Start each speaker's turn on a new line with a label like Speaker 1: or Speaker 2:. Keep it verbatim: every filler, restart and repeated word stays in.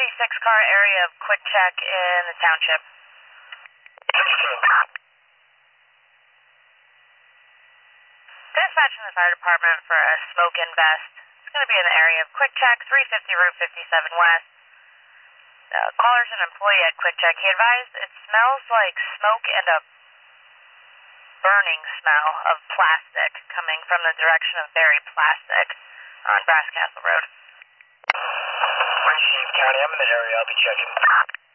Speaker 1: six car area of quick check in the township. Dispatch from the fire department for a smoke invest. It's going to be in the area of quick check, three fifty Route fifty-seven West. Uh, caller's an employee at quick check. He advised it smells like smoke and a burning smell of plastic coming from the direction of Berry Plastic on Brass Castle Road.
Speaker 2: Chief County, I'm in the area. I'll be checking.